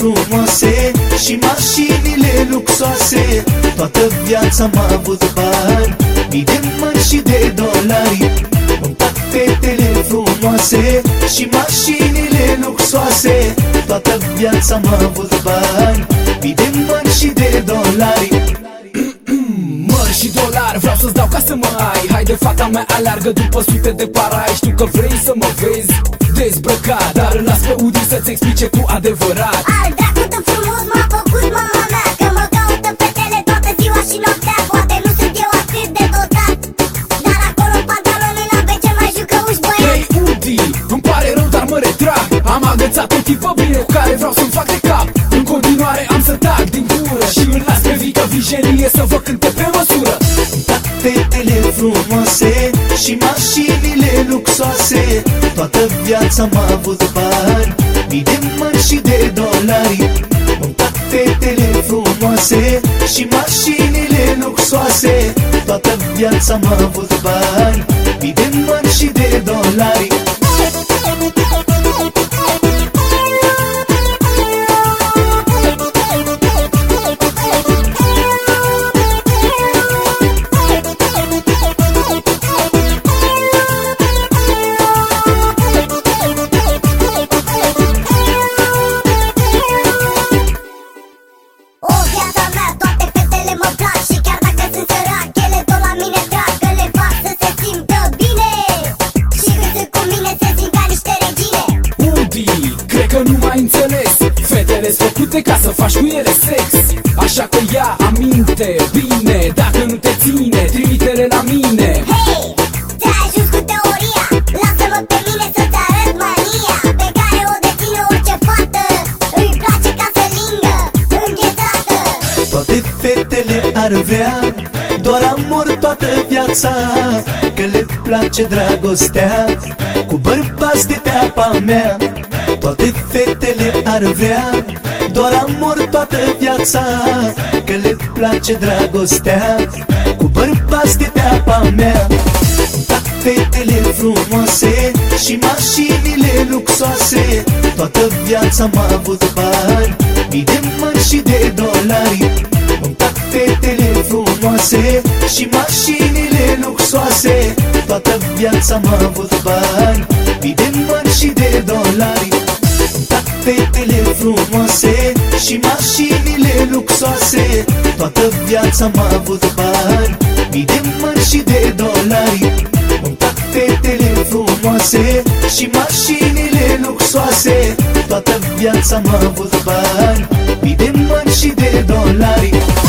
frumoase și mașinile luxoase. Toată viața am avut bani, mii de mani și de dolari. Îmi plac fetele frumoase și mașinile luxoase. Toată viața am avut bani, mii de mani și de dolari. Mări și dolari vreau să-ți dau ca să mă ai. Haide fata mea, aleargă după sute de parai. Știu că vrei să mă vezi dezbrăcat, dar îl las pe Udi să-ți explice cu adevărat. Al dracu de frumos m-a făcut mama mea, că mă caută fetele toată ziua și noaptea. Poate nu sunt eu atât de dotat, dar acolo în pantaloni în AB ce mai jucă uși băieți. Hei Udi, îmi pare rău, dar mă retrag. Am agățat o tipă bine cu care vreau să-mi fac de cap. În continuare am să tac din gură și îl las pe Vică Vigelie să vă cânte pe măsură. Fetele frumoase și mașinile luxoase. Toată viața am avut bani, mii de mani și de dolari. Îmi plac fetele frumoase și mașinile luxoase. Toată viața am avut bani, mii de mani și de dolari. Nu mai înțeles, fetele-s făcute ca să faci cu ele sex. Așa că ia aminte bine, dacă nu te ține, trimite-le la mine. Hei, ți-ai ajuns cu teoria, lasă-mă pe mine să-ți arăt mania pe care o deține orice fată. Îi place ca să lingă înghețată. Toate fetele ar vrea doar amor toată viața, că le place dragostea cu bărbați de teapa mea. Toate fetele ar vrea doar amor toată viața, că le place dragostea cu bărbați de teapa mea. Tac fetele frumoase și mașinile luxoase. Toată viața am avut bani, mii de mani și de dolari. Îmi plac fetele frumoase și mașinile luxoase. Toată viața am avut bani, mii de mani și de dolari. Îmi plac fetele frumoase și mașinile luxoase. Toată viața am avut bani, mii de mani și de dolari. Îmi plac fetele frumoase și mașinile luxoase. Toată viața am avut bani, mii de mani și de dolari.